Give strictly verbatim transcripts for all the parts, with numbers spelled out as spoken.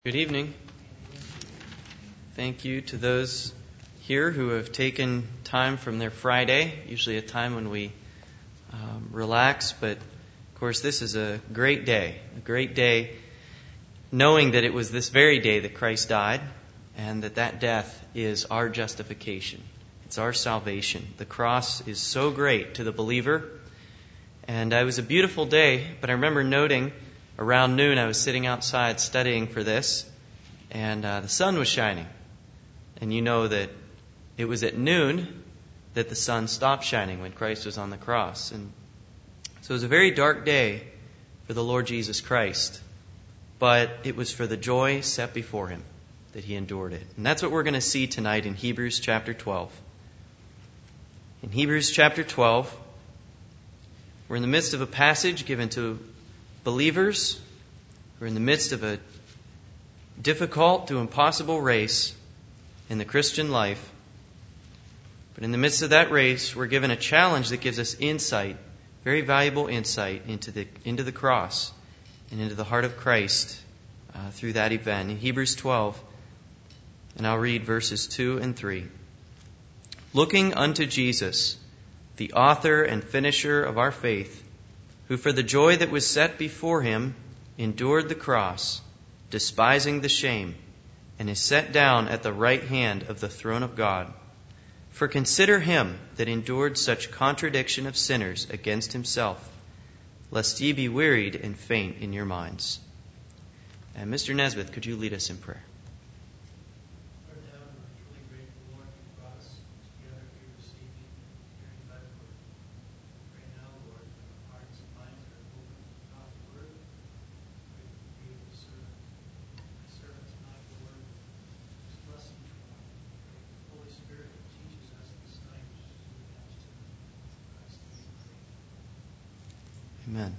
Good evening. Thank you to those here who have taken time from their Friday, usually a time when we um, relax, but of course this is a great day, a great day knowing that it was this very day that Christ died and that that death is our justification. It's our salvation. The cross is so great to the believer, and it was a beautiful day, but I remember noting around noon, I was sitting outside studying for this, and uh, the sun was shining. And you know that it was at noon that the sun stopped shining when Christ was on the cross. And so it was a very dark day for the Lord Jesus Christ, but it was for the joy set before Him that He endured it. And that's what we're going to see tonight in Hebrews chapter twelve. In Hebrews chapter twelve, we're in the midst of a passage given to believers who are in the midst of a difficult to impossible race in the Christian life. But in the midst of that race, we're given a challenge that gives us insight, very valuable insight into the into the cross and into the heart of Christ uh, through that event. In Hebrews twelve, and I'll read verses two and three. Looking unto Jesus, the author and finisher of our faith, who for the joy that was set before Him endured the cross, despising the shame, and is set down at the right hand of the throne of God. For consider Him that endured such contradiction of sinners against Himself, lest ye be wearied and faint in your minds. And Mister Nesbitt, could you lead us in prayer? Amen.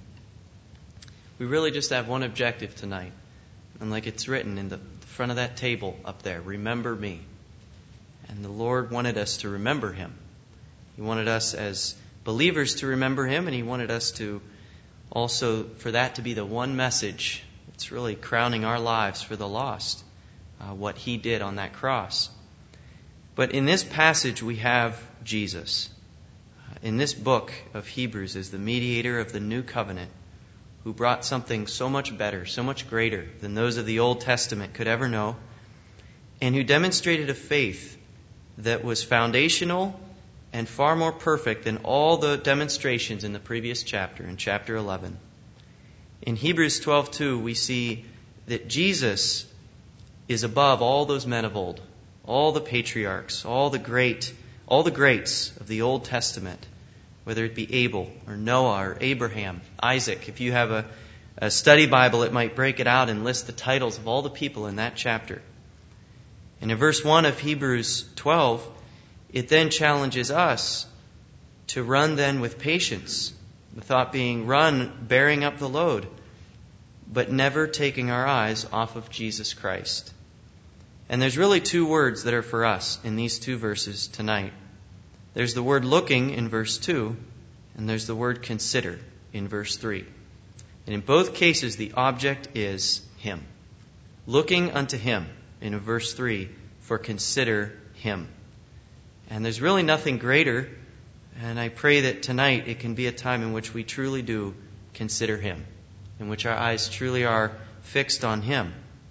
We really just have one objective tonight. And like it's written in the front of that table up there, remember me. And the Lord wanted us to remember Him. He wanted us as believers to remember Him, and He wanted us to also, for that to be the one message that's really crowning our lives for the lost, uh, what He did on that cross. But in this passage we have Jesus. In this book of Hebrews is the mediator of the new covenant, who brought something so much better, so much greater than those of the Old Testament could ever know, and who demonstrated a faith that was foundational and far more perfect than all the demonstrations in the previous chapter, in chapter eleven. In Hebrews twelve two, we see that Jesus is above all those men of old, all the patriarchs, all the great, all the greats of the Old Testament, whether it be Abel or Noah or Abraham, Isaac. If you have a, a study Bible, it might break it out and list the titles of all the people in that chapter. And in verse one of Hebrews twelve, it then challenges us to run then with patience. The thought being, run bearing up the load, but never taking our eyes off of Jesus Christ. And there's really two words that are for us in these two verses tonight. There's the word looking in verse two, and there's the word consider in verse three. And in both cases, the object is Him. Looking unto Him in verse three, for consider Him. And there's really nothing greater, and I pray that tonight it can be a time in which we truly do consider Him, in which our eyes truly are fixed on Him.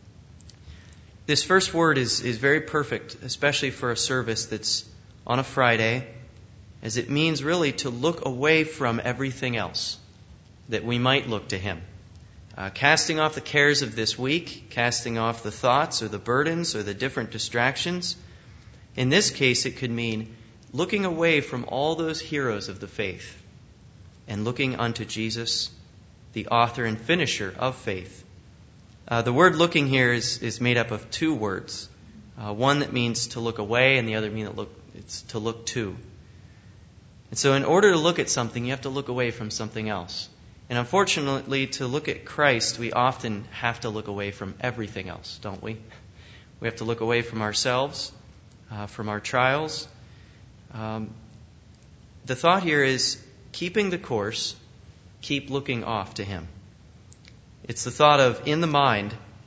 This first word is, is very perfect, especially for a service that's on a Friday, as it means really to look away from everything else, that we might look to Him. Uh, casting off the cares of this week, casting off the thoughts or the burdens or the different distractions. In this case, it could mean looking away from all those heroes of the faith and looking unto Jesus, the author and finisher of faith. Uh, the word looking here is, is made up of two words. Uh, one that means to look away, and the other mean that look it's to look to. And so in order to look at something, you have to look away from something else. And unfortunately, to look at Christ, we often have to look away from everything else, don't we? We have to look away from ourselves, uh, from our trials. Um, the thought here is keeping the course, keep looking off to Him. It's the thought of, in the mind,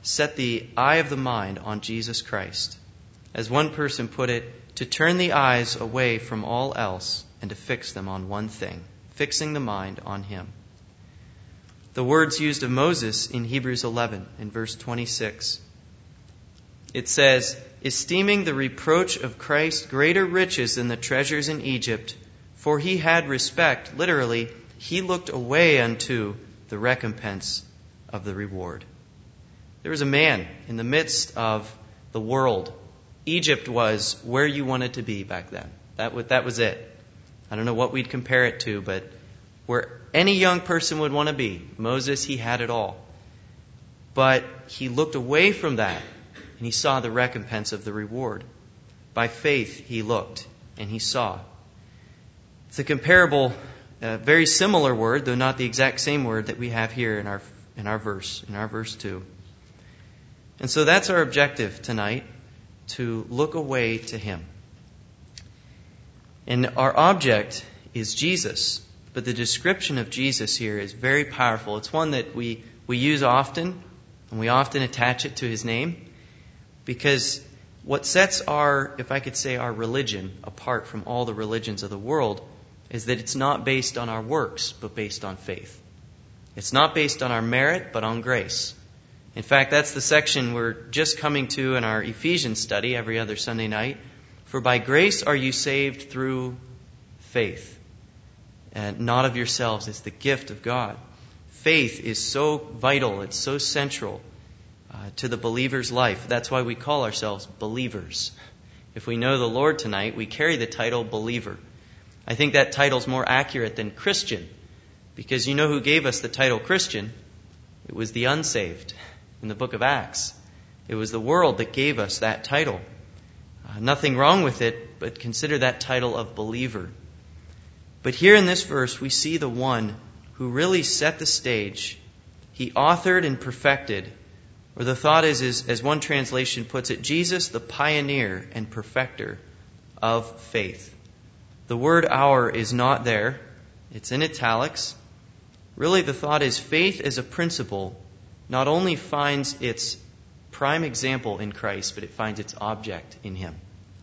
set the eye of the mind on Jesus Christ. As one person put it, to turn the eyes away from all else and to fix them on one thing, fixing the mind on Him. The words used of Moses in Hebrews eleven in verse twenty-six. It says, esteeming the reproach of Christ greater riches than the treasures in Egypt, for he had respect, literally, he looked away unto the recompense of the reward. There was a man in the midst of the world. Egypt was where you wanted to be back then. That was, that was it. I don't know what we'd compare it to, but where any young person would want to be, Moses, he had it all. But he looked away from that, and he saw the recompense of the reward. By faith he looked, and he saw. It's a comparable, uh, very similar word, though not the exact same word that we have here in our in our verse, in our verse two. And so that's our objective tonight, to look away to Him. And our object is Jesus. But the description of Jesus here is very powerful. It's one that we, we use often, and we often attach it to His name, because what sets our, if I could say, our religion apart from all the religions of the world is that it's not based on our works, but based on faith. It's not based on our merit, but on grace. In fact, that's the section we're just coming to in our Ephesians study every other Sunday night. For by grace are you saved through faith. And not of yourselves, it's the gift of God. Faith is so vital, it's so central uh, to the believer's life. That's why we call ourselves believers. If we know the Lord tonight, we carry the title believer. I think that title's more accurate than Christian, because you know who gave us the title Christian? It was the unsaved in the book of Acts. It was the world that gave us that title. Uh, nothing wrong with it, but consider that title of believer. But here in this verse, we see the one who really set the stage. He authored and perfected, or the thought is, is, as one translation puts it, Jesus, the pioneer and perfecter of faith. The word our is not there. It's in italics. Really, the thought is faith as a principle not only finds its prime example in Christ, but it finds its object in Him.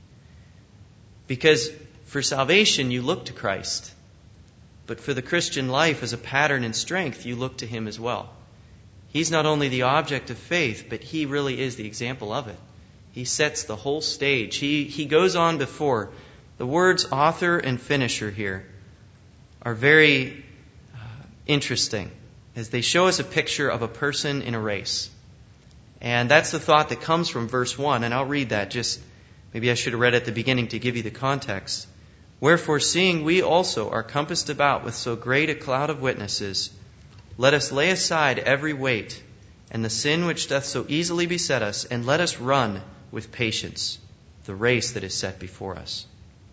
Because for salvation, you look to Christ. But for the Christian life as a pattern and strength, you look to Him as well. He's not only the object of faith, but He really is the example of it. He sets the whole stage. He, he goes on before. The words author and finisher here are very uh, interesting, as they show us a picture of a person in a race. And that's the thought that comes from verse one, and I'll read that. Just maybe I should have read at the beginning to give you the context. Wherefore, seeing we also are compassed about with so great a cloud of witnesses, let us lay aside every weight and the sin which doth so easily beset us, and let us run with patience the race that is set before us.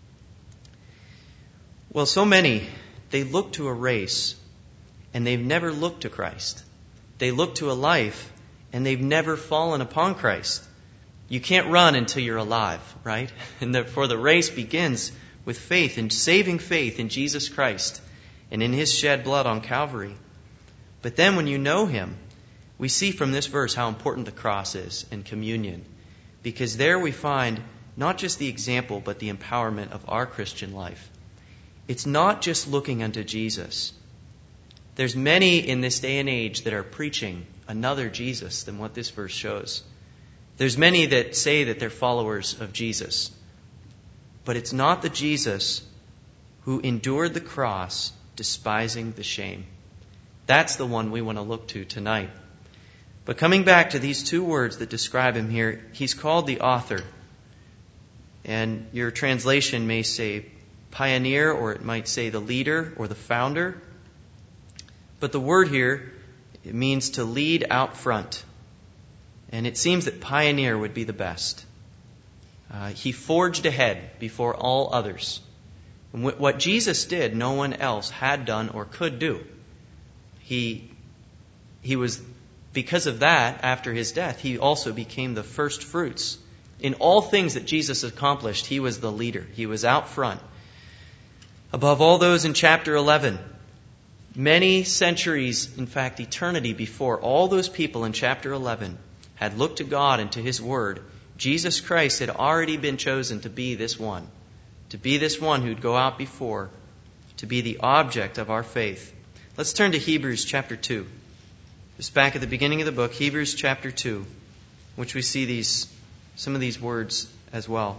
Well, so many, they look to a race and they've never looked to Christ. They look to a life and they've never fallen upon Christ. You can't run until you're alive, right? And therefore the race begins with faith and saving faith in Jesus Christ and in His shed blood on Calvary. But then when you know Him, we see from this verse how important the cross is and communion. Because there we find not just the example, but the empowerment of our Christian life. It's not just looking unto Jesus. There's many in this day and age that are preaching another Jesus than what this verse shows. There's many that say that they're followers of Jesus. But it's not the Jesus who endured the cross, despising the shame. That's the one we want to look to tonight. But coming back to these two words that describe Him here, He's called the author. And your translation may say pioneer, or it might say the leader or the founder. But the word here, it means to lead out front. And it seems that pioneer would be the best. Uh, he forged ahead before all others. And wh- what Jesus did, no one else had done or could do. He, he was, because of that, after His death, He also became the first fruits. In all things that Jesus accomplished, He was the leader. He was out front. Above all those in chapter eleven, many centuries, in fact eternity before, all those people in chapter eleven had looked to God and to His Word, Jesus Christ had already been chosen to be this one, to be this one who'd go out before, to be the object of our faith. Let's turn to Hebrews chapter two. Just back at the beginning of the book, Hebrews chapter two, which we see these some of these words as well.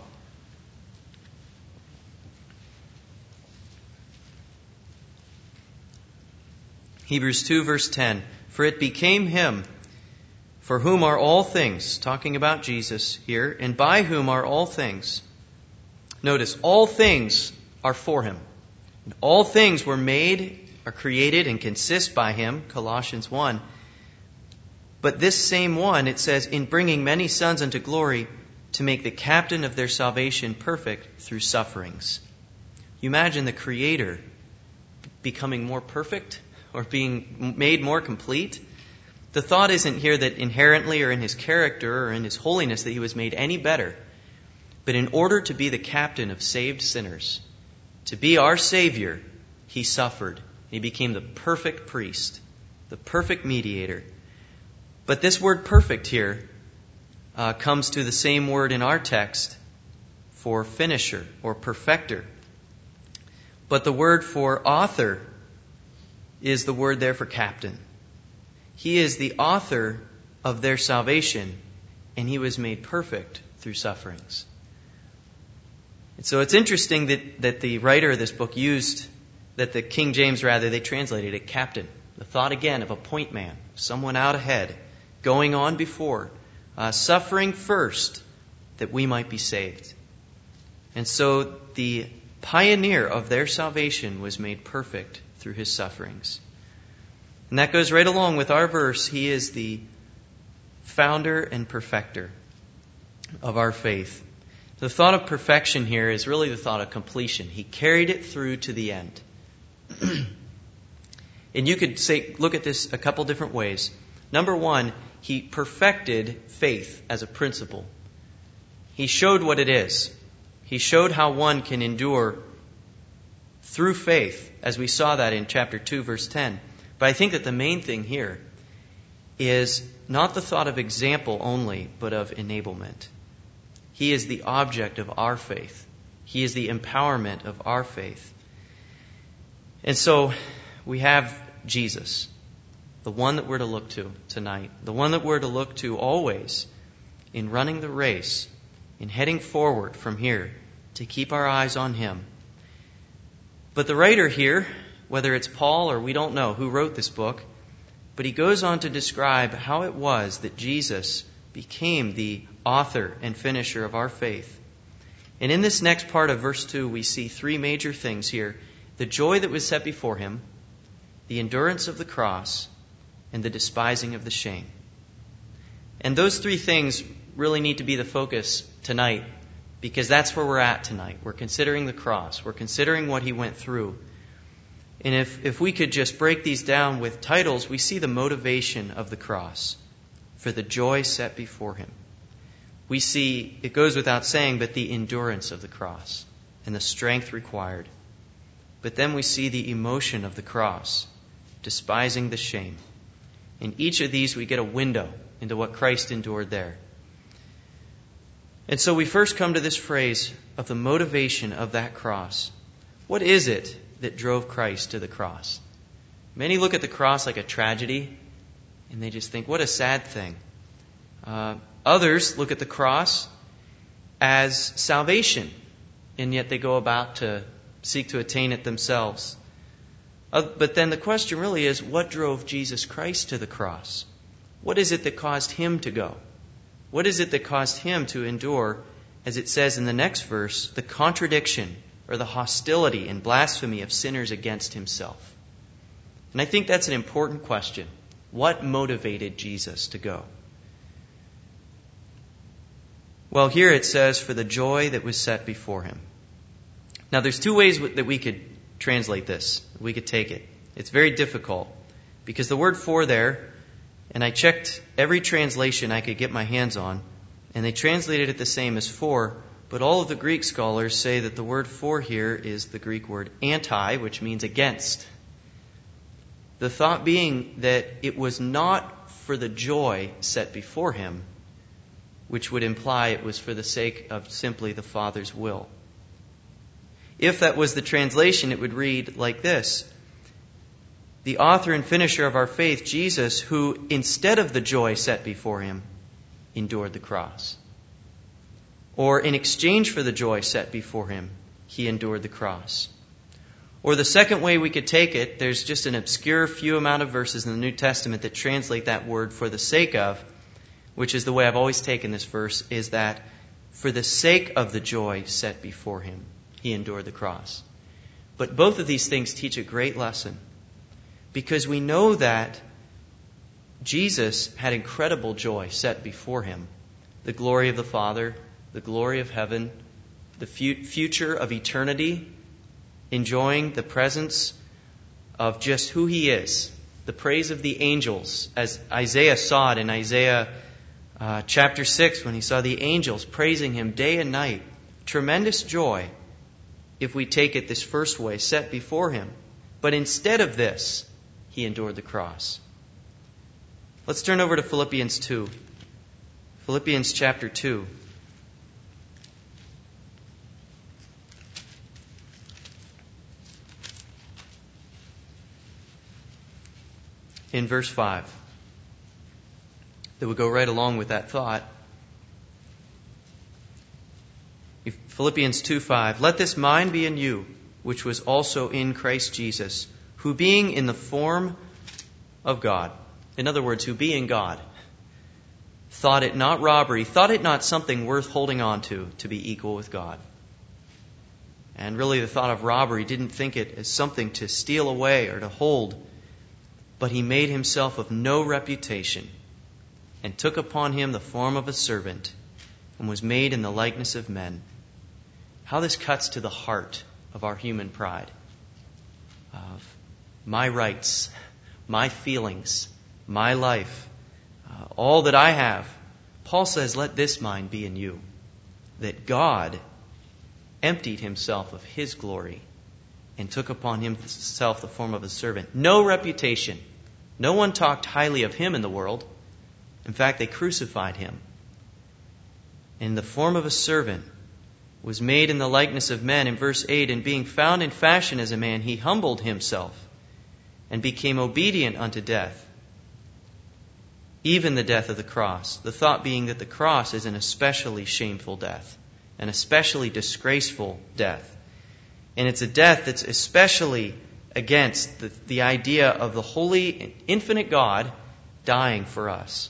Hebrews two, verse ten. For it became Him, for whom are all things, talking about Jesus here, and by whom are all things. Notice, all things are for Him. And all things were made, are created, and consist by Him, Colossians one. But this same one, it says, in bringing many sons unto glory, to make the captain of their salvation perfect through sufferings. You imagine the Creator becoming more perfect, or being made more complete? The thought isn't here that inherently or in His character or in His holiness that He was made any better. But in order to be the captain of saved sinners, to be our Savior, He suffered. He became the perfect priest, the perfect mediator. But this word perfect here uh, comes to the same word in our text for finisher or perfecter. But the word for author is the word there for captain. He is the author of their salvation, and He was made perfect through sufferings. And so it's interesting that, that the writer of this book used, that the King James rather, they translated it captain. The thought again of a point man, someone out ahead, going on before, uh, suffering first that we might be saved. And so the pioneer of their salvation was made perfect through His sufferings. And that goes right along with our verse. He is the founder and perfecter of our faith. The thought of perfection here is really the thought of completion. He carried it through to the end. And you could say, look at this a couple different ways. Number one, He perfected faith as a principle. He showed what it is. He showed how one can endure through faith, as we saw that in chapter two, verse ten. But I think that the main thing here is not the thought of example only, but of enablement. He is the object of our faith. He is the empowerment of our faith. And so we have Jesus, the one that we're to look to tonight, the one that we're to look to always in running the race, in heading forward from here to keep our eyes on Him. But the writer here, whether it's Paul or we don't know who wrote this book, but he goes on to describe how it was that Jesus became the author and finisher of our faith. And in this next part of verse two, we see three major things here. The joy that was set before Him, the endurance of the cross, and the despising of the shame. And those three things really need to be the focus tonight, because that's where we're at tonight. We're considering the cross. We're considering what He went through. And if, if we could just break these down with titles, we see the motivation of the cross for the joy set before Him. We see, it goes without saying, but the endurance of the cross and the strength required. But then we see the emotion of the cross, despising the shame. In each of these, we get a window into what Christ endured there. And so we first come to this phrase of the motivation of that cross. What is it that drove Christ to the cross? Many look at the cross like a tragedy, and they just think, what a sad thing. Uh, others look at the cross as salvation, and yet they go about to seek to attain it themselves. Uh, but then the question really is, what drove Jesus Christ to the cross? What is it that caused Him to go? What is it that caused Him to endure, as it says in the next verse, the contradiction or the hostility and blasphemy of sinners against Himself? And I think that's an important question. What motivated Jesus to go? Well, here it says, for the joy that was set before Him. Now, there's two ways that we could translate this. We could take it. It's very difficult, because the word for there, and I checked every translation I could get my hands on, and they translated it the same as for, but all of the Greek scholars say that the word for here is the Greek word anti, which means against. The thought being that it was not for the joy set before him, which would imply it was for the sake of simply the Father's will. If that was the translation, it would read like this: the author and finisher of our faith, Jesus, who instead of the joy set before him, endured the cross. Or in exchange for the joy set before him, he endured the cross. Or the second way we could take it, there's just an obscure few amount of verses in the New Testament that translate that word for the sake of, which is the way I've always taken this verse, is that for the sake of the joy set before him, he endured the cross. But both of these things teach a great lesson, because we know that Jesus had incredible joy set before him. The glory of the Father, the glory of heaven, the future of eternity, enjoying the presence of just who he is, the praise of the angels, as Isaiah saw it in Isaiah uh, chapter six, when he saw the angels praising him day and night. Tremendous joy, if we take it this first way, set before him. But instead of this, he endured the cross. Let's turn over to Philippians two. Philippians chapter two. In verse five, that would go right along with that thought. Philippians two five, let this mind be in you, which was also in Christ Jesus, who being in the form of God, in other words, who being God, thought it not robbery, thought it not something worth holding on to, to be equal with God. And really the thought of robbery, didn't think it as something to steal away or to hold, but he made himself of no reputation, and took upon him the form of a servant, and was made in the likeness of men. How this cuts to the heart of our human pride, of my rights, my feelings, my life, uh, all that I have. Paul says, let this mind be in you, that God emptied himself of his glory and took upon himself the form of a servant. No reputation. No one talked highly of him in the world. In fact, they crucified him. In the form of a servant, was made in the likeness of men. In verse eight, and being found in fashion as a man, he humbled himself and became obedient unto death, even the death of the cross. The thought being that the cross is an especially shameful death, an especially disgraceful death. And it's a death that's especially against the, the idea of the holy, infinite God dying for us.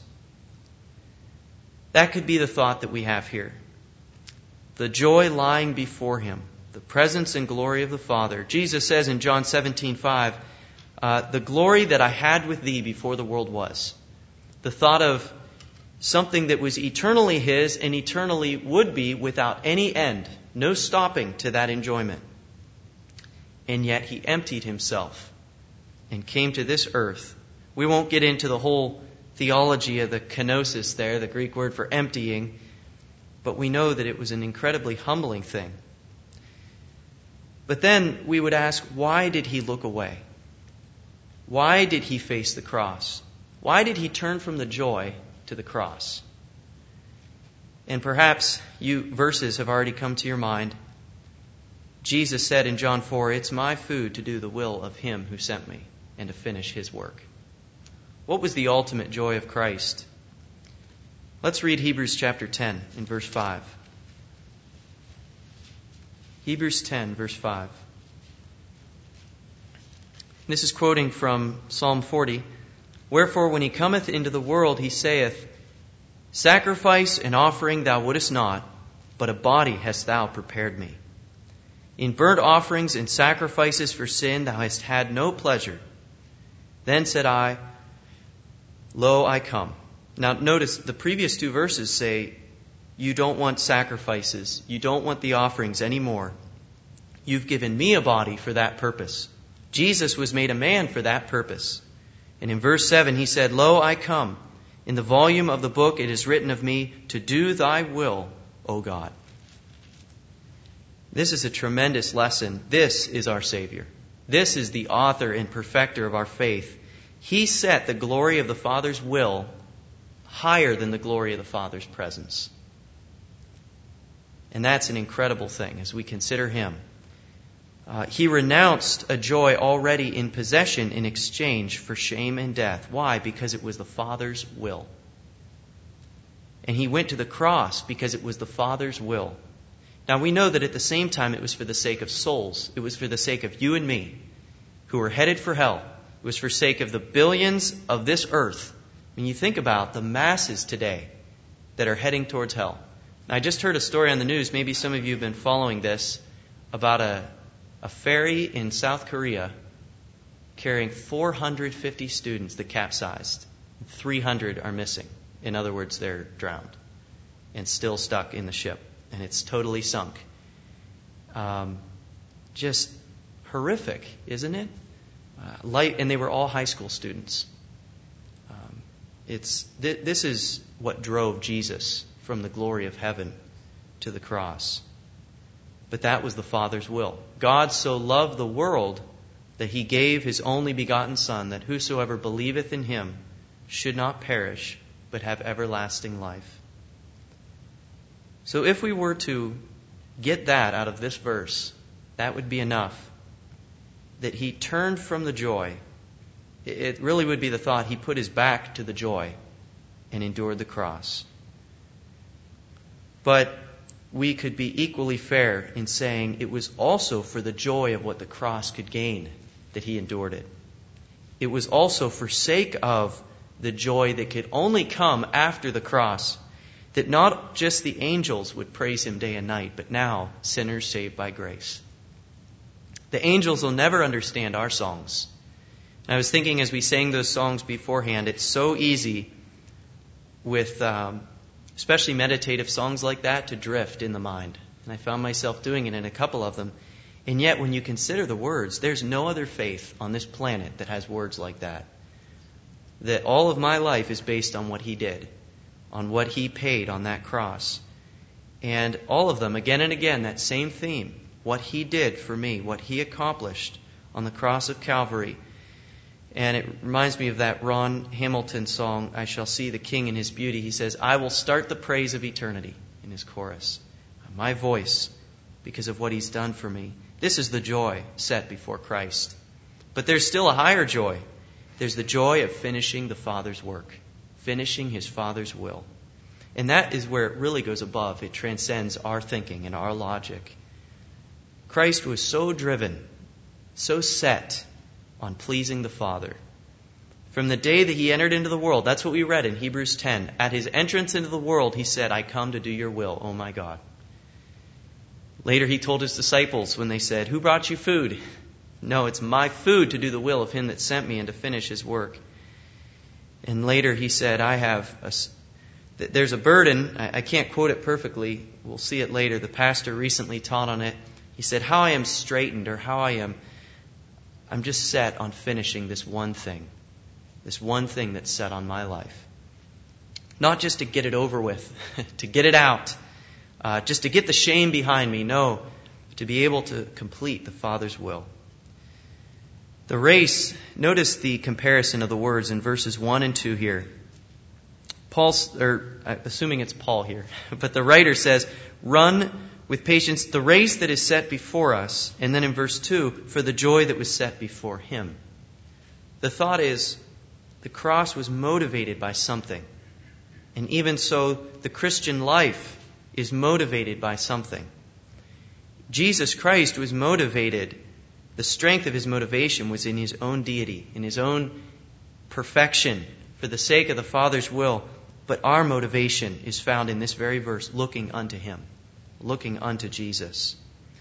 That could be the thought that we have here. The joy lying before him, the presence and glory of the Father. Jesus says in John seventeen five, uh, the glory that I had with thee before the world was. The thought of something that was eternally his and eternally would be without any end, no stopping to that enjoyment. And yet he emptied himself and came to this earth. We won't get into the whole theology of the kenosis there, the Greek word for emptying, but we know that it was an incredibly humbling thing. But then we would ask, why did he look away? Why did he face the cross? Why did he turn from the joy to the cross? And perhaps you verses have already come to your mind. Jesus said in John four, it's my food to do the will of him who sent me and to finish his work. What was the ultimate joy of Christ? Let's read Hebrews chapter ten in verse five. Hebrews ten, verse five. This is quoting from Psalm forty. Wherefore, when he cometh into the world, he saith, sacrifice and offering thou wouldest not, but a body hast thou prepared me. In burnt offerings and sacrifices for sin thou hast had no pleasure. Then said I, lo, I come. Now notice the previous two verses say, you don't want sacrifices. You don't want the offerings anymore. You've given me a body for that purpose. Jesus was made a man for that purpose. And in verse seven he said, lo, I come. In the volume of the book it is written of me, to do thy will, O God. This is a tremendous lesson. This is our Savior. This is the author and perfecter of our faith. He set the glory of the Father's will higher than the glory of the Father's presence. And that's an incredible thing as we consider Him. Uh, he renounced a joy already in possession in exchange for shame and death. Why? Because it was the Father's will. And He went to the cross because it was the Father's will. Now we know that at the same time it was for the sake of souls. It was for the sake of you and me who were headed for hell. It was for the sake of the billions of this earth. When you think about the masses today that are heading towards hell. Now, I just heard a story on the news, maybe some of you have been following this, about a, a ferry in South Korea carrying four hundred fifty students that capsized. three hundred are missing. In other words, they're drowned and still stuck in the ship. And it's totally sunk. Um, just horrific, isn't it? Uh, light, and they were all high school students. Um, it's th- this is what drove Jesus from the glory of heaven to the cross. But that was the Father's will. God so loved the world that He gave His only begotten Son, that whosoever believeth in Him should not perish, but have everlasting life. So if we were to get that out of this verse, that would be enough. That He turned from the joy. It really would be the thought, He put His back to the joy and endured the cross. But we could be equally fair in saying it was also for the joy of what the cross could gain that He endured it. It was also for sake of the joy that could only come after the cross, that not just the angels would praise Him day and night, but now sinners saved by grace. The angels will never understand our songs. And I was thinking as we sang those songs beforehand, it's so easy with um, especially meditative songs like that to drift in the mind. And I found myself doing it in a couple of them. And yet when you consider the words, there's no other faith on this planet that has words like that. That all of my life is based on what He did, on what He paid on that cross. And all of them, again and again, that same theme. What He did for me, what He accomplished on the cross of Calvary. And it reminds me of that Ron Hamilton song, I Shall See the King in His Beauty. He says, I will start the praise of eternity, in his chorus. My voice, because of what He's done for me. This is the joy set before Christ. But there's still a higher joy. There's the joy of finishing the Father's work. Finishing His Father's will. And that is where it really goes above. It transcends our thinking and our logic. Christ was so driven, so set on pleasing the Father. From the day that He entered into the world, that's what we read in Hebrews ten. At His entrance into the world, He said, I come to do your will, O my God. Later He told His disciples when they said, who brought you food? No, it's my food to do the will of Him that sent me and to finish His work. And later He said, I have a, there's a burden. I, I can't quote it perfectly. We'll see it later. The pastor recently taught on it. He said, how I am straightened, or how I am, I'm just set on finishing this one thing. This one thing that's set on my life. Not just to get it over with, to get it out, uh, just to get the shame behind me. No, to be able to complete the Father's will. The race, notice the comparison of the words in verses one and two here. Paul's, or assuming it's Paul here, but the writer says, run with patience the race that is set before us. And then in verse two, for the joy that was set before Him. The thought is, the cross was motivated by something. And even so, the Christian life is motivated by something. Jesus Christ was motivated, the strength of His motivation was in His own deity, in His own perfection, for the sake of the Father's will. But our motivation is found in this very verse, looking unto Him. Looking unto Jesus.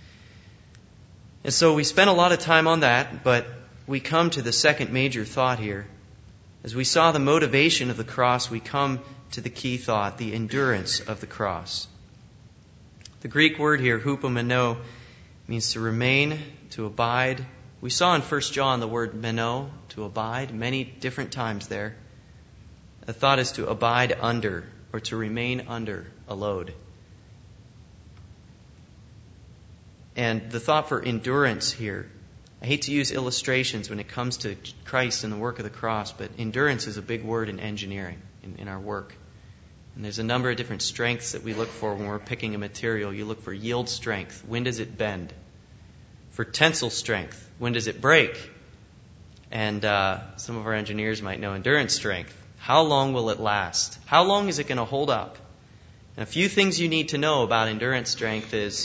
And so we spent a lot of time on that, but we come to the second major thought here. As we saw the motivation of the cross, we come to the key thought, the endurance of the cross. The Greek word here, hupomeno, means to remain, to abide. We saw in First John the word meno, to abide, many different times there. The thought is to abide under, or to remain under a load. And the thought for endurance here, I hate to use illustrations when it comes to Christ and the work of the cross, but endurance is a big word in engineering, in, in our work. And there's a number of different strengths that we look for when we're picking a material. You look for yield strength. When does it bend? For tensile strength. When does it break? And uh, some of our engineers might know endurance strength. How long will it last? How long is it going to hold up? And a few things you need to know about endurance strength is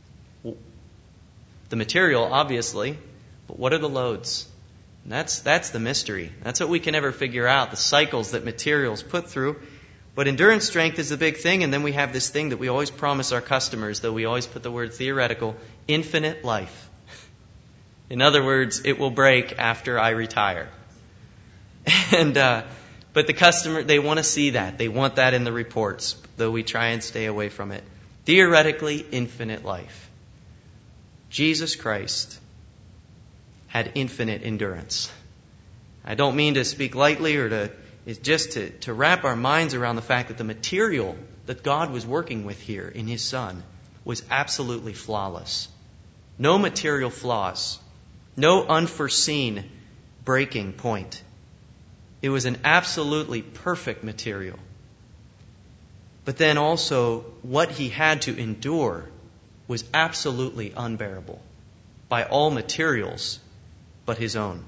the material, obviously, but what are the loads? And that's that's the mystery. That's what we can never figure out, the cycles that materials put through. But endurance strength is the big thing, and then we have this thing that we always promise our customers, though we always put the word theoretical, infinite life. In other words, it will break after I retire. And uh, but the customer, they want to see that. They want that in the reports, though we try and stay away from it. Theoretically, infinite life. Jesus Christ had infinite endurance. I don't mean to speak lightly or to, it's just to, to wrap our minds around the fact that the material that God was working with here in His Son was absolutely flawless. No material flaws. No unforeseen breaking point. It was an absolutely perfect material. But then also, what He had to endure was absolutely unbearable by all materials but His own.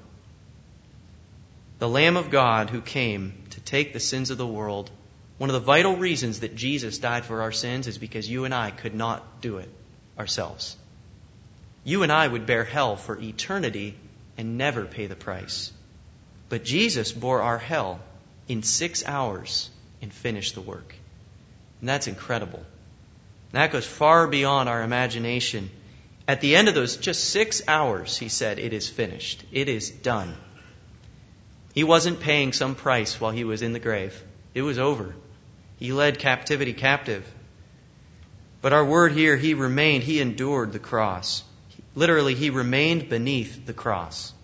The Lamb of God who came to take the sins of the world, one of the vital reasons that Jesus died for our sins is because you and I could not do it ourselves. You and I would bear hell for eternity and never pay the price. But Jesus bore our hell in six hours and finished the work. And that's incredible. And that goes far beyond our imagination. At the end of those just six hours, He said, it is finished. It is done. He wasn't paying some price while He was in the grave. It was over. He led captivity captive. But our word here, He remained, He endured the cross. Literally, He remained beneath the cross.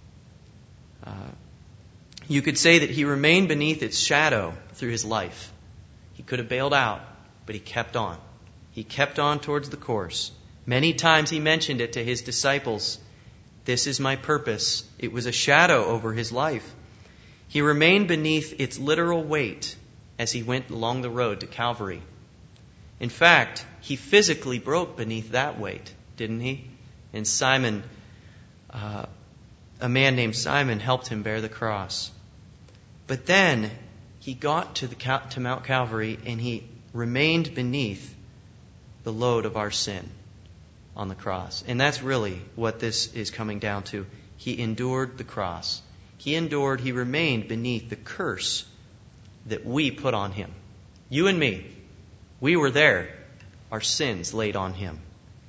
Uh, you could say that He remained beneath its shadow through His life. He could have bailed out, but He kept on. He kept on towards the course. Many times He mentioned it to His disciples. This is my purpose. It was a shadow over His life. He remained beneath its literal weight as He went along the road to Calvary. In fact, He physically broke beneath that weight, didn't He? And Simon, uh, a man named Simon, helped Him bear the cross. But then He got to, the, to Mount Calvary and He remained beneath the load of our sin on the cross. And that's really what this is coming down to. He endured the cross. He endured, He remained beneath the curse that we put on Him. You and me, we were there. Our sins laid on Him.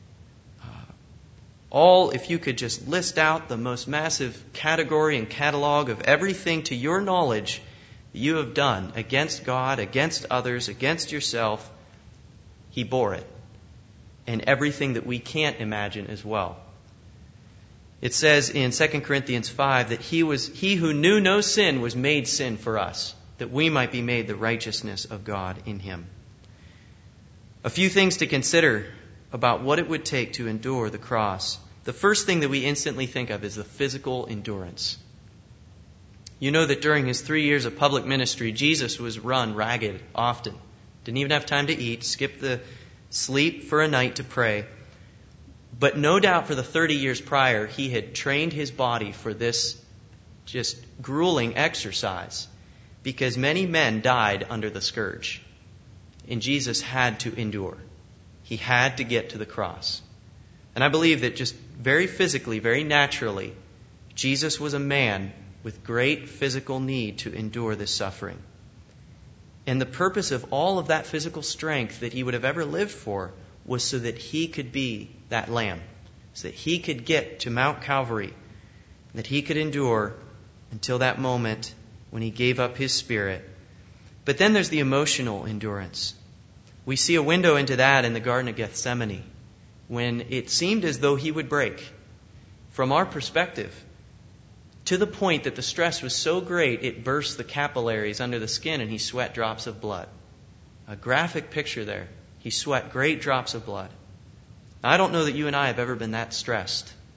All, if you could just list out the most massive category and catalog of everything to your knowledge that you have done against God, against others, against yourself, He bore it. And everything that we can't imagine as well. It says in Second Corinthians five that he was he who knew no sin was made sin for us, that we might be made the righteousness of God in Him. A few things to consider about what it would take to endure the cross. The first thing that we instantly think of is the physical endurance. You know that during His three years of public ministry, Jesus was run ragged often. Didn't even have time to eat, skipped the sleep for a night to pray. But no doubt for the thirty years prior, He had trained His body for this just grueling exercise because many men died under the scourge. And Jesus had to endure. He had to get to the cross. And I believe that just very physically, very naturally, Jesus was a man with great physical need to endure this suffering. And the purpose of all of that physical strength that He would have ever lived for was so that He could be that lamb, so that He could get to Mount Calvary, that He could endure until that moment when He gave up His spirit. But then there's the emotional endurance. We see a window into that in the Garden of Gethsemane, when it seemed as though He would break. From our perspective, to the point that the stress was so great it burst the capillaries under the skin and He sweat drops of blood. A graphic picture there. He sweat great drops of blood. Now, I don't know that you and I have ever been that stressed.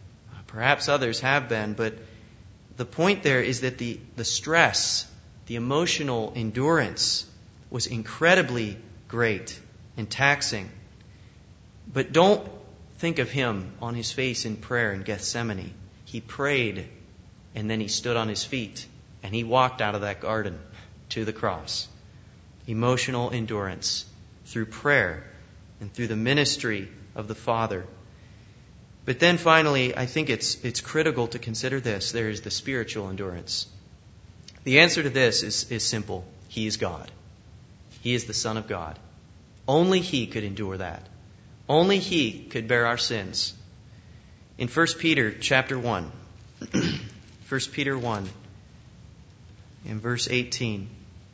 Perhaps others have been, but the point there is that the, the stress, the emotional endurance was incredibly great and taxing. But don't think of him on his face in prayer in Gethsemane. He prayed, and then he stood on his feet, and he walked out of that garden to the cross. Emotional endurance through prayer and through the ministry of the Father. But then finally, I think it's it's critical to consider this. There is the spiritual endurance. The answer to this is, is simple. He is God. He is the Son of God. Only He could endure that. Only He could bear our sins. In First Peter chapter one, First Peter one, in verse eighteen,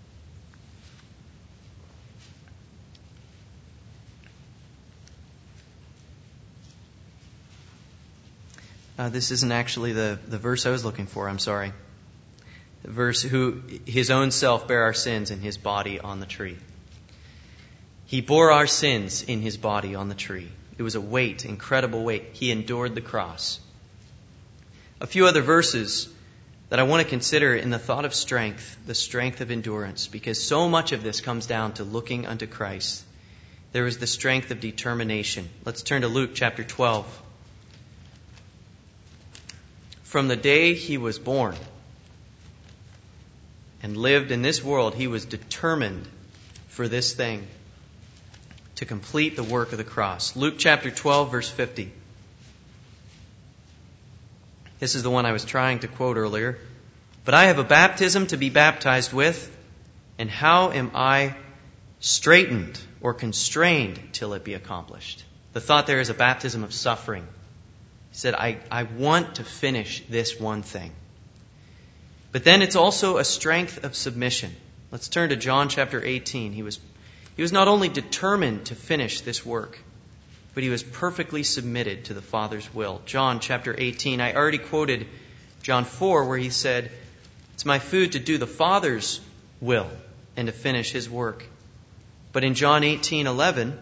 Uh, this isn't actually the, the verse I was looking for, I'm sorry. The verse, who His own self bare our sins in His body on the tree. He bore our sins in His body on the tree. It was a weight, incredible weight. He endured the cross. A few other verses that I want to consider in the thought of strength, the strength of endurance, because so much of this comes down to looking unto Christ. There is the strength of determination. Let's turn to Luke chapter twelve. From the day He was born and lived in this world, He was determined for this thing, to complete the work of the cross. Luke chapter twelve, verse fifty. This is the one I was trying to quote earlier. But I have a baptism to be baptized with, and how am I straitened or constrained till it be accomplished? The thought there is a baptism of suffering. He said, I, I want to finish this one thing. But then it's also a strength of submission. Let's turn to John chapter eighteen. He was, he was not only determined to finish this work, but he was perfectly submitted to the Father's will. John chapter eighteen. I already quoted John four, where he said, it's my food to do the Father's will and to finish His work. But in John eighteen eleven,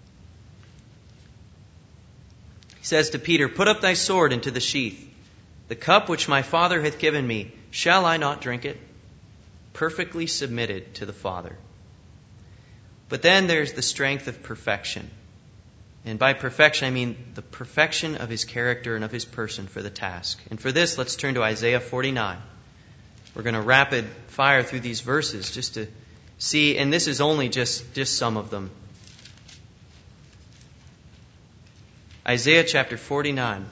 He says to Peter, put up thy sword into the sheath. The cup which my Father hath given me, shall I not drink it? Perfectly submitted to the Father. But then there's the strength of perfection. And by perfection, I mean the perfection of His character and of His person for the task. And for this, let's turn to Isaiah forty-nine. We're going to rapid fire through these verses just to see, and this is only just, just some of them. Isaiah chapter forty-nine.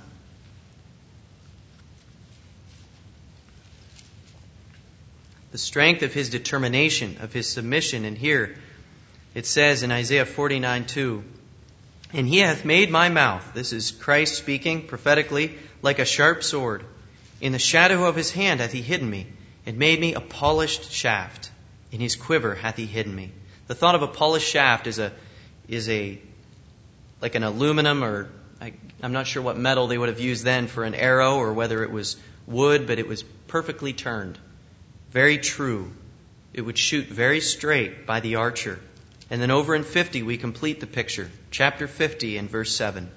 The strength of His determination, of His submission. And here it says in Isaiah forty-nine two, and He hath made my mouth, this is Christ speaking prophetically, like a sharp sword. In the shadow of His hand hath He hidden me, and made me a polished shaft. In His quiver hath He hidden me. The thought of a polished shaft is a is a like an aluminum, or I, I'm not sure what metal they would have used then for an arrow, or whether it was wood, but it was perfectly turned. Very true. It would shoot very straight by the archer. And then over in fifty, we complete the picture. Chapter fifty and verse seven.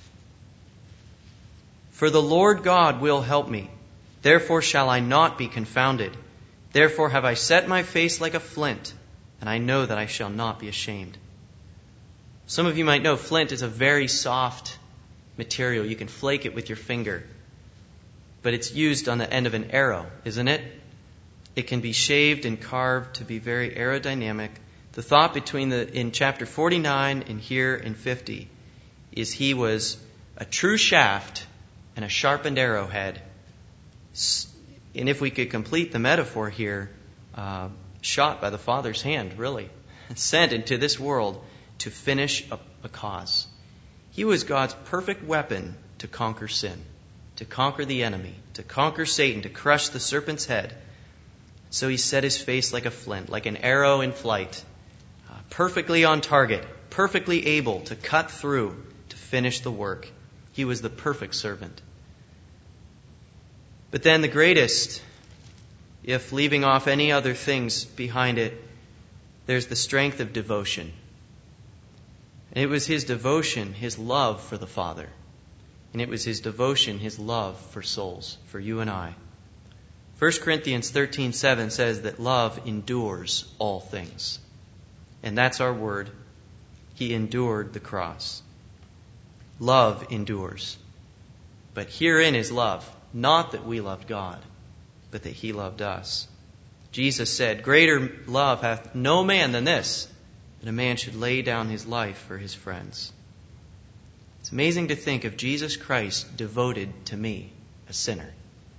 For the Lord God will help me. Therefore shall I not be confounded. Therefore have I set my face like a flint, and I know that I shall not be ashamed. Some of you might know flint is a very soft material. You can flake it with your finger. But it's used on the end of an arrow, isn't it? It can be shaved and carved to be very aerodynamic. The thought between the in chapter forty-nine and here in fifty is He was a true shaft and a sharpened arrowhead. And if we could complete the metaphor here, uh, shot by the Father's hand, really, sent into this world to finish a, a cause. He was God's perfect weapon to conquer sin, to conquer the enemy, to conquer Satan, to crush the serpent's head. So He set His face like a flint, like an arrow in flight, uh, perfectly on target, perfectly able to cut through, to finish the work. He was the perfect servant. But then the greatest, if leaving off any other things behind it, there's the strength of devotion. And it was His devotion, His love for the Father, And it was his devotion, his love for souls, for you and I. First Corinthians thirteen seven says that love endures all things. And that's our word. He endured the cross. Love endures. But herein is love, not that we loved God, but that he loved us. Jesus said, "Greater love hath no man than this, that a man should lay down his life for his friends." It's amazing to think of Jesus Christ devoted to me, a sinner.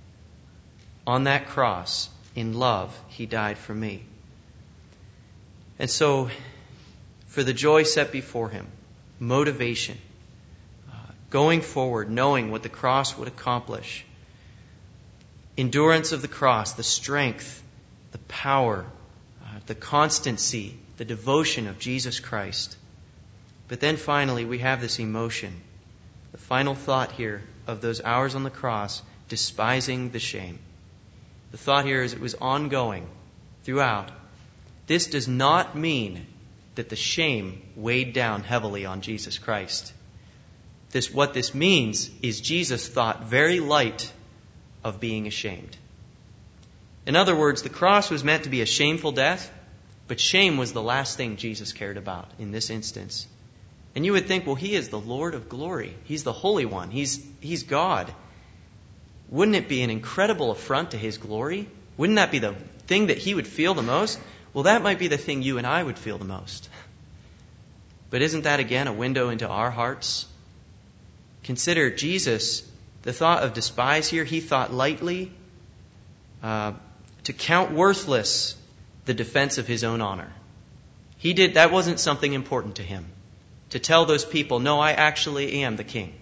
On that cross, in love, he died for me. And so, for the joy set before him, motivation, uh, going forward, knowing what the cross would accomplish, endurance of the cross, the strength, the power, uh, the constancy, the devotion of Jesus Christ. But then finally, we have this emotion, the final thought here of those hours on the cross, despising the shame. The thought here is it was ongoing throughout. This does not mean that the shame weighed down heavily on Jesus Christ. This, what this means is Jesus thought very light of being ashamed. In other words, the cross was meant to be a shameful death, but shame was the last thing Jesus cared about in this instance. And you would think, well, he is the Lord of glory. He's the Holy One. He's, he's God. Wouldn't it be an incredible affront to his glory? Wouldn't that be the thing that he would feel the most? Well, that might be the thing you and I would feel the most. But isn't that again a window into our hearts? Consider Jesus, the thought of despise here, he thought lightly uh, to count worthless the defense of his own honor. He did, that wasn't something important to him. To tell those people, no, I actually am the king.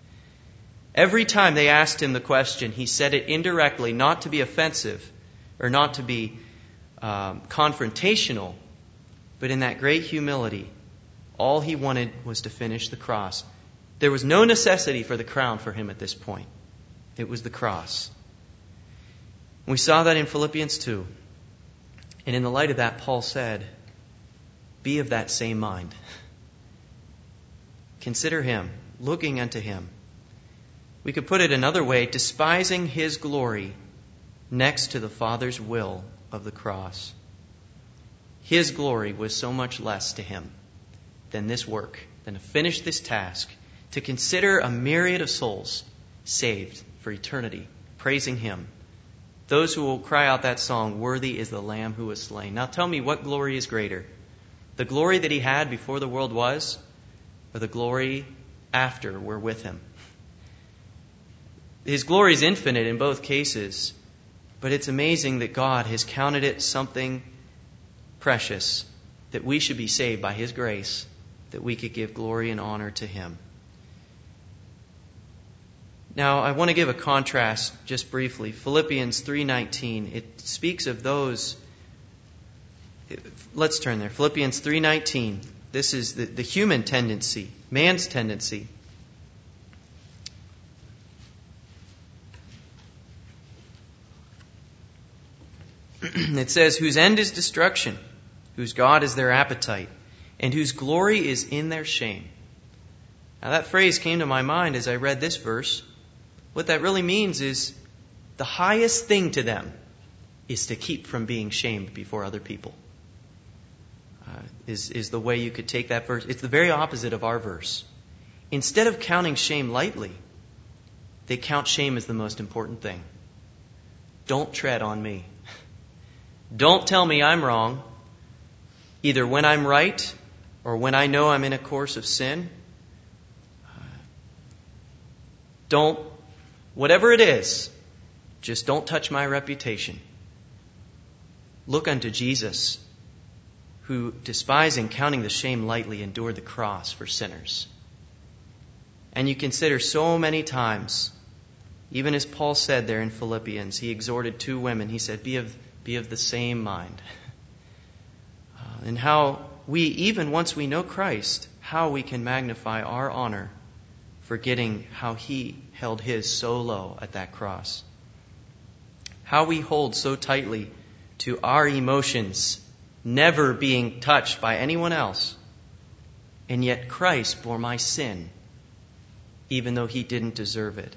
Every time they asked him the question, he said it indirectly, not to be offensive or not to be um, confrontational, but in that great humility. All he wanted was to finish the cross. There was no necessity for the crown for him at this point. It was the cross. We saw that in Philippians two. And in the light of that, Paul said, be of that same mind. Consider him, looking unto him. We could put it another way, despising his glory next to the Father's will of the cross. His glory was so much less to him than this work, than to finish this task, to consider a myriad of souls saved for eternity, praising him. Those who will cry out that song, worthy is the Lamb who was slain. Now tell me, what glory is greater? The glory that he had before the world was, or the glory after we're with him? His glory is infinite in both cases, but it's amazing that God has counted it something precious, that we should be saved by his grace, that we could give glory and honor to him. Now, I want to give a contrast just briefly. Philippians three nineteen, it speaks of those. Let's turn there. Philippians three nineteen. This is the, the human tendency, man's tendency. It says, whose end is destruction, whose God is their appetite, and whose glory is in their shame. Now that phrase came to my mind as I read this verse. What that really means is the highest thing to them is to keep from being shamed before other people. Uh, is, is the way you could take that verse. It's the very opposite of our verse. Instead of counting shame lightly, they count shame as the most important thing. Don't tread on me. Don't tell me I'm wrong, either when I'm right or when I know I'm in a course of sin. Don't, whatever it is, just don't touch my reputation. Look unto Jesus, who, despising, counting the shame lightly, endured the cross for sinners. And you consider so many times, even as Paul said there in Philippians, he exhorted two women. He said, be of Be of the same mind. Uh, and how we, even once we know Christ, how we can magnify our honor, forgetting how he held his so low at that cross. How we hold so tightly to our emotions, never being touched by anyone else. And yet Christ bore my sin even though he didn't deserve it.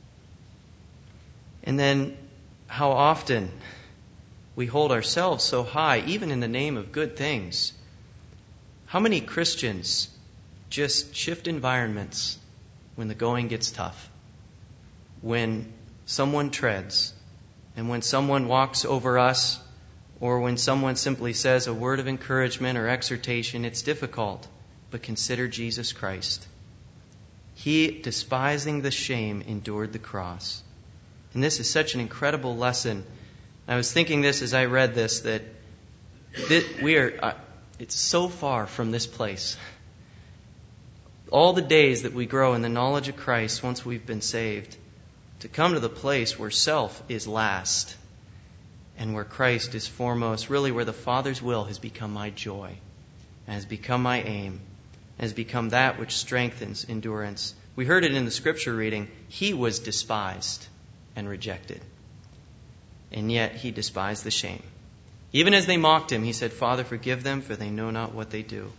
And then how often we hold ourselves so high, even in the name of good things. How many Christians just shift environments when the going gets tough, when someone treads, and when someone walks over us, or when someone simply says a word of encouragement or exhortation? It's difficult, but consider Jesus Christ. He, despising the shame, endured the cross. And this is such an incredible lesson. I was thinking this as I read this, that we are, uh, it's so far from this place. All the days that we grow in the knowledge of Christ once we've been saved, to come to the place where self is last and where Christ is foremost, really where the Father's will has become my joy and has become my aim and has become that which strengthens endurance. We heard it in the scripture reading. He was despised and rejected, and yet he despised the shame. Even as they mocked him, he said, Father, forgive them, for they know not what they do.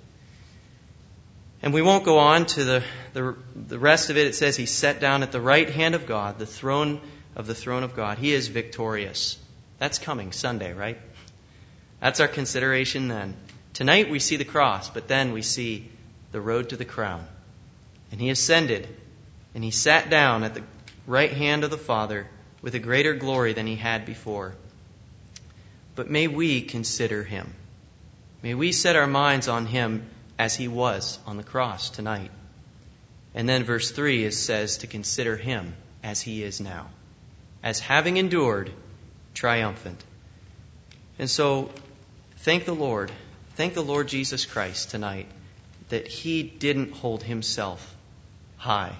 And we won't go on to the, the, the rest of it. It says he sat down at the right hand of God, the throne of the throne of God. He is victorious. That's coming Sunday, right? That's our consideration then. Tonight we see the cross, but then we see the road to the crown. And he ascended, and he sat down at the right hand of the Father with a greater glory than he had before. But may we consider him. May we set our minds on him as he was on the cross tonight. And then verse three is, says to consider him as he is now, as having endured, triumphant. And so thank the Lord, thank the Lord Jesus Christ tonight that he didn't hold himself high.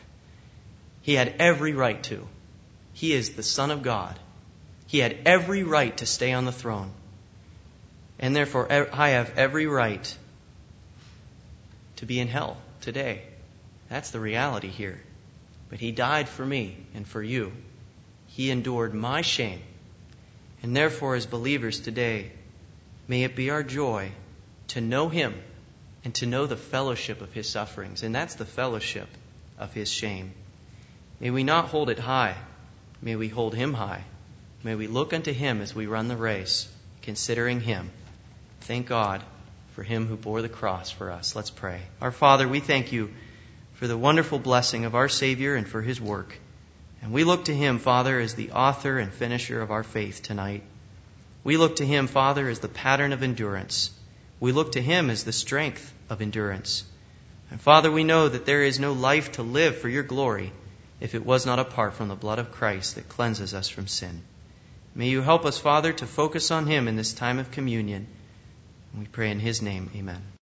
He had every right to. He is the Son of God. He had every right to stay on the throne. And therefore I have every right to be in hell today. That's the reality here. But he died for me and for you. He endured my shame. And therefore, as believers today, may it be our joy to know him and to know the fellowship of his sufferings. And that's the fellowship of his shame. May we not hold it high. May we hold him high. May we look unto him as we run the race, considering him. Thank God for him who bore the cross for us. Let's pray. Our Father, we thank you for the wonderful blessing of our Savior and for his work. And we look to him, Father, as the author and finisher of our faith tonight. We look to him, Father, as the pattern of endurance. We look to him as the strength of endurance. And Father, we know that there is no life to live for your glory if it was not apart from the blood of Christ that cleanses us from sin. May you help us, Father, to focus on him in this time of communion. We pray in his name, amen.